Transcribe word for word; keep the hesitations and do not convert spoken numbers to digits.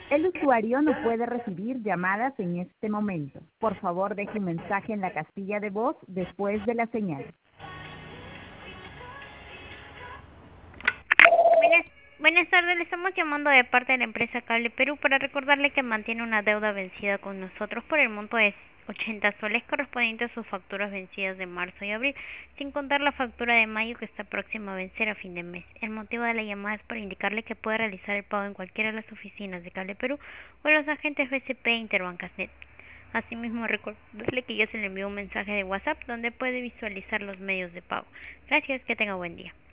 El usuario no puede recibir llamadas en este momento. Por favor, deje un mensaje en la casilla de voz después de la señal. Buenas, buenas tardes, le estamos llamando de parte de la empresa Cable Perú para recordarle que mantiene una deuda vencida con nosotros por el monto de ochenta soles correspondiente a sus facturas vencidas de marzo y abril, sin contar la factura de mayo que está próxima a vencer a fin de mes. El motivo de la llamada es para indicarle que puede realizar el pago en cualquiera de las oficinas de Cable Perú o en los agentes B C P e Interbancasnet. Asimismo, recordarle que ya se le envió un mensaje de WhatsApp donde puede visualizar los medios de pago. Gracias, que tenga buen día.